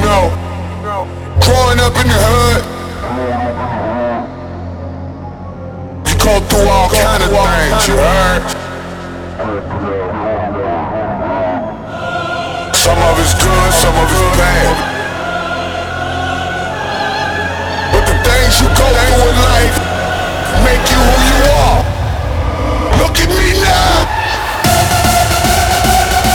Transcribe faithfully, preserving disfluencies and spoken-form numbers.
know, growing up in the hood, you go through all kind of things, you heard? Some of it's good, some of it's bad.